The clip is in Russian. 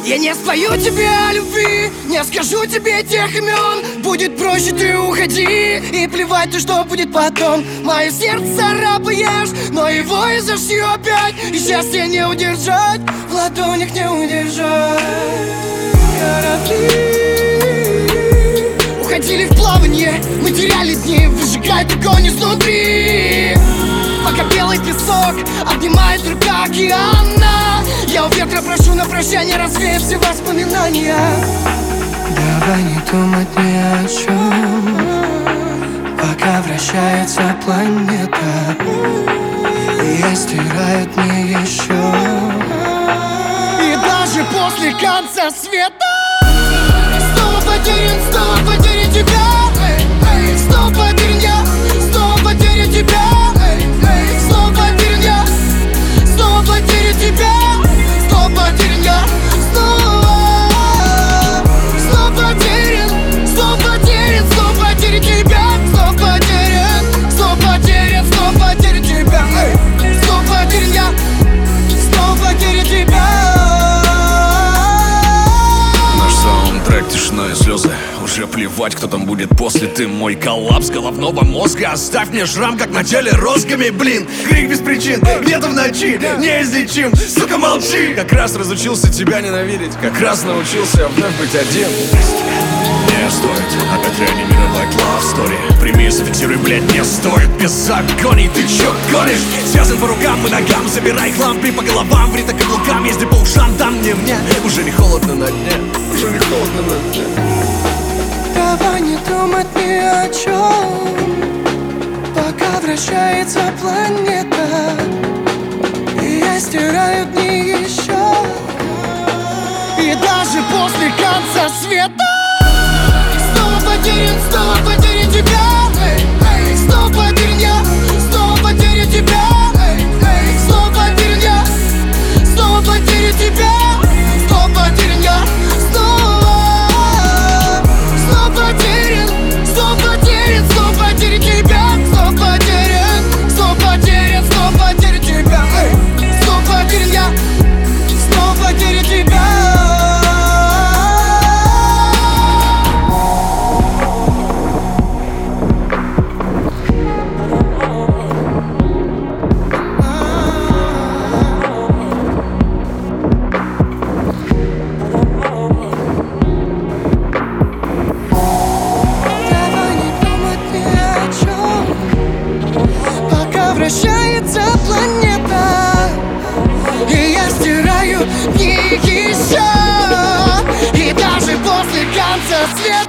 Я не спою тебе о любви, не скажу тебе тех имен. Будет проще, ты уходи, и плевать ты, что будет потом. Мое сердце царапаешь, но его и зашью опять. И счастье не удержать, в ладонях не удержать. Корабли уходили в плавание, мы теряли дни, выжигают огонь изнутри. Пока белый песок обнимает рука океана, я у ветра прошу на прощание развеять все воспоминания. Давай не думать ни о чем, пока вращается планета, и стирают дни еще. И даже после конца света снова потерян тебя. Снова потерян я, снова потерян тебя. Снова потерян я, снова потерян тебя. Снова потерян я, снова потерян, снова потерян, снова потерян тебя. Снова потерян, снова потерян, снова потерян тебя. Снова потерян я, снова потерян тебя. Наш саундтрек, тишина и слезы. Уже плевать, кто там будет после. Ты мой коллапс головного мозга. Оставь мне шрам, как на теле розгами. Блин, крик без причин, где-то в ночи неизлечим, сука, молчи. Как раз разучился тебя ненавидеть, как раз научился вновь быть один. Не стоит опять реанимировать love story. Прими, зафиксируй, блядь, не стоит. Без агоний, ты чё гонишь? Связан по рукам и ногам, забирай хлам, бей по головам, ври так каблукам, езди по ушам, да мне уже не холодно на дне, уже не холодно на дне. Давай не думать ни о чем, пока вращается планета, и я стираю дни еще. И даже после конца света снова потерян тебя. Снова потерян я, снова потерян тебя. Снова потерян я, снова потерян тебя. Снова потерян я, снова потерян, снова потерян, снова потерян тебя. Снова потерян, снова потерян, снова потерян тебя. Снова потерян я, снова потерян тебя. Вращается планета, и я стираю дни еще. И даже после конца света